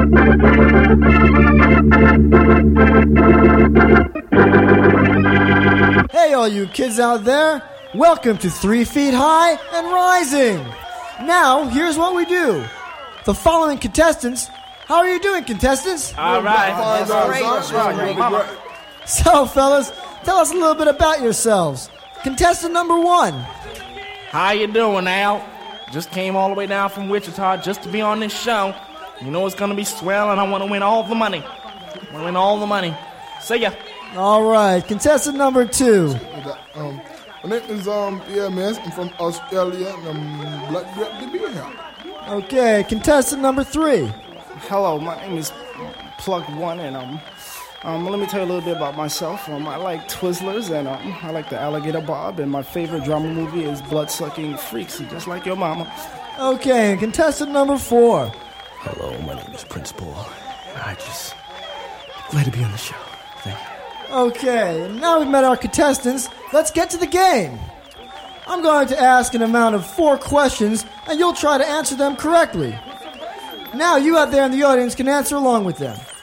Hey, all you kids out there. Welcome to 3 Feet High and Rising. Now, here's what we do. The following contestants. How are you doing, contestants? All right. That's great. So, fellas, tell us a little bit about yourselves. Contestant number 1. How you doing, Al? Just came all the way down from Wichita just to be on this show. You know it's gonna be swell, and I want to win all the money. See ya. All right, contestant number 2. My name is EMS. I'm from Australia, and I'm glad to be here. Okay, contestant number 3. Hello, my name is Plug One, and let me tell you a little bit about myself. I like Twizzlers, and I like the Alligator Bob, and my favorite drama movie is Blood-Sucking Freaks, just like your mama. Okay, and contestant number 4. Hello, my name is Prince Paul. I just glad to be on the show. Thank you. Okay, now we've met our contestants, let's get to the game. I'm going to ask an amount of 4 questions, and you'll try to answer them correctly. Now you out there in the audience can answer along with them.